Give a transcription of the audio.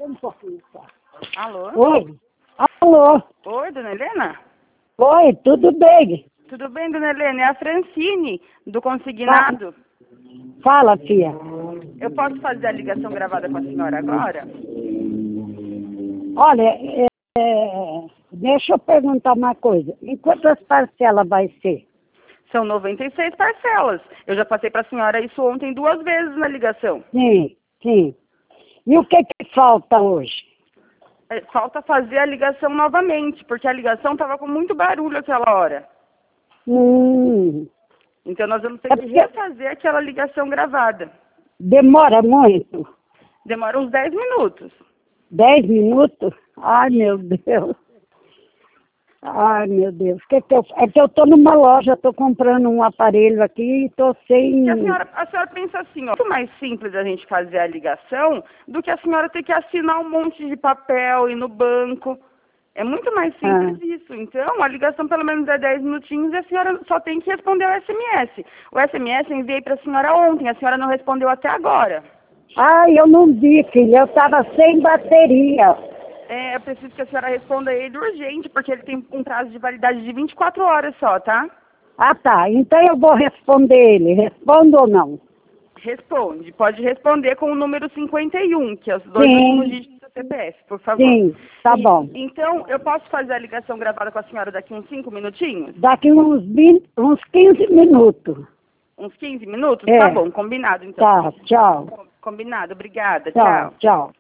um pouquinho só. Alô? Oi. Alô. Oi, dona Helena? Oi, tudo bem? Tudo bem, dona Helena? É a Francine, do Consignado. Fala, filha. Eu posso fazer a ligação gravada com a senhora agora? Olha, deixa eu perguntar uma coisa. Em quantas parcelas vai ser? São 96 parcelas. Eu já passei para a senhora isso ontem 2 vezes na ligação. Sim, sim. E o que falta hoje? Falta fazer a ligação novamente, porque a ligação estava com muito barulho aquela hora. Então nós vamos ter que refazer aquela ligação gravada. Demora muito? Demora uns 10 minutos. 10 minutos? Ai, meu Deus. Ai, meu Deus. É que eu estou numa loja, estou comprando um aparelho aqui e estou sem... E a senhora pensa assim, ó, muito mais simples a gente fazer a ligação do que a senhora ter que assinar um monte de papel, ir no banco. É muito mais simples isso. Então, a ligação pelo menos é 10 minutinhos e a senhora só tem que responder o SMS. O SMS eu enviei para a senhora ontem, a senhora não respondeu até agora. Ai, eu não vi, filha, eu estava sem bateria. Eu preciso que a senhora responda ele urgente, porque ele tem um prazo de validade de 24 horas só, tá? Ah, tá. Então eu vou responder ele. Respondo ou não? Responde. Pode responder com o número 51, que é os 2 últimos dígitos do CPF, por favor. Sim, tá bom. Então, eu posso fazer a ligação gravada com a senhora daqui uns 5 minutinhos? Daqui uns 15 minutos. Uns 15 minutos? É. Tá bom, combinado então. Tá, tchau. Combinado, obrigada, Tchau, tchau.